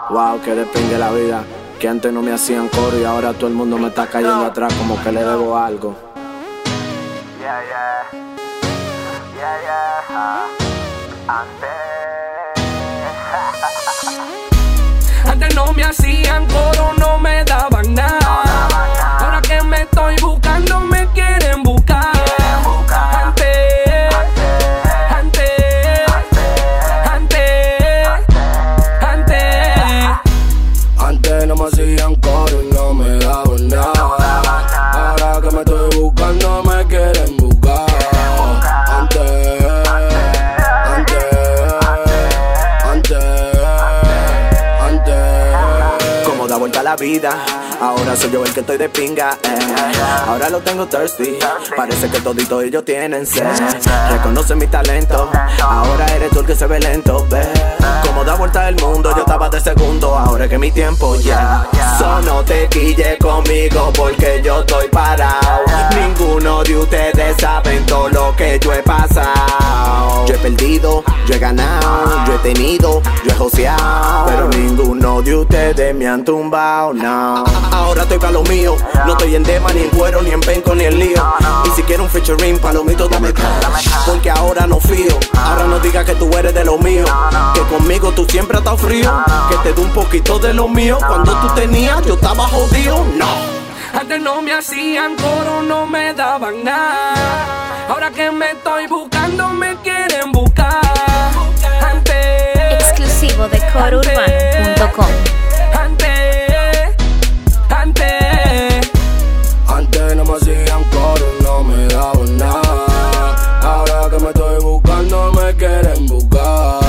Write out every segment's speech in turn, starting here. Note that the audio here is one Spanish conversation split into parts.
Wow, que depende la vida. Que antes no me hacían coro y ahora todo el mundo me está cayendo atrás como que le debo algo. Antes no me hacían coro, no me daban nada. Ahora que me estoy buscando me quieren buscar. Antes no me hacían coro y no me daban nada. Ahora que me estoy buscando me quieren buscar. Como da vuelta la vida, ahora soy yo el que estoy de pinga, Ahora lo tengo thirsty, parece que toditos ellos tienen sed. Reconocen mi talento, ahora eres tú el que se ve lento, Como da vuelta el mundo, yo estaba de segundo, ahora es que mi tiempo ya. No te quille conmigo porque yo estoy parado. Ninguno de ustedes saben todo lo que yo he pasado. Yo he perdido, yo he ganado, yo he tenido, yo he joseado, pero ninguno de ustedes me han tumbado, no. Ahora estoy pa' lo mío, no estoy en dema, ni en cuero, ni en penco, ni en lío. Y si quiero un featuring, palomito, dame cash, porque ahora no fío. Ahora no digas que tú eres de lo mío, que conmigo tú siempre has estado frío. Que te dé un poquito de lo mío, cuando tú tenías yo estaba jodido, no. Antes no me hacían coro, no me daban nada. Ahora que me estoy buscando me quieren buscar. Exclusivo de corourbano.com. Antes no me hacían coro y no me daban nada. Ahora que me estoy buscando me quieren buscar.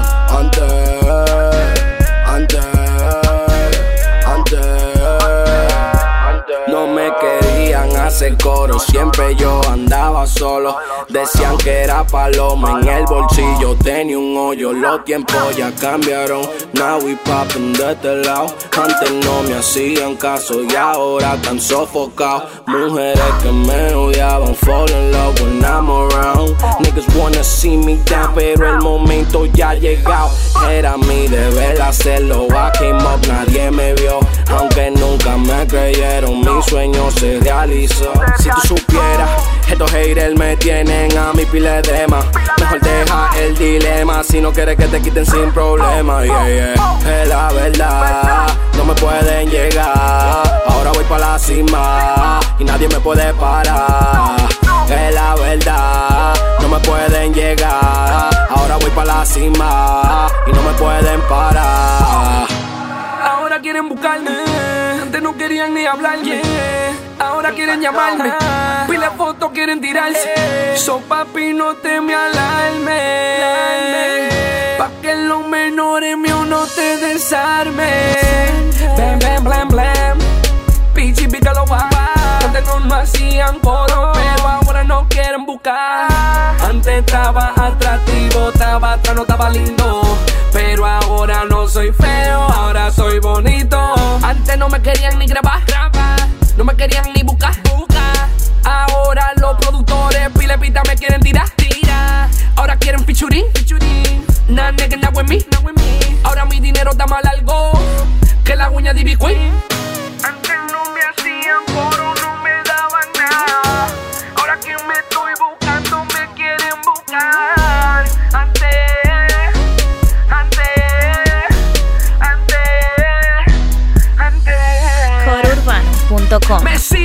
No me querían hacer coro, siempre yo andaba solo. Decían que era paloma, en el bolsillo tenía un hoyo. Los tiempos ya cambiaron, now we poppin' de este lado. Antes no me hacían caso y ahora están sofocados. Mujeres que me odiaban, fall in love when I'm around. Niggas wanna see me down, pero el momento ya ha llegado. Era mi deber hacerlo, I came up, nadie me vio. Aunque nunca me creyeron, mi sueño se realizó. Si tú supieras, estos haters me tienen a mi pile de más. Mejor deja el dilema, si no quieres que te quiten sin problema, Es la verdad, no me pueden llegar. Ahora voy pa' la cima y nadie me puede parar. Es la verdad, no me pueden llegar. Ahora voy pa' la cima y no me pueden parar. Ahora quieren buscarme, antes no querían ni hablarme. Ahora quieren llamarme, pila fotos quieren tirarse. So papi no te me alarmes, pa' que los menores míos no te desarmen. Blam, blam, blam, blam, pichi pícalo guapa. Antes no me hacían coro, pero ahora no quieren buscar. Antes estaba atractivo, estaba atrás, no estaba lindo. Pero ahora no soy feo, ahora soy bonito. Antes no me querían ni grabar, no me querían ni buscar. Ahora los productores pile pita me quieren tirar. Ahora quieren featuring. Nah, nigga, not with me. Ahora mi dinero está más largo que la uña de Ivy Queen. Antes no me hacían coro, no me daban nada. Ahora que me estoy buscando me quieren buscar. corourbano.com.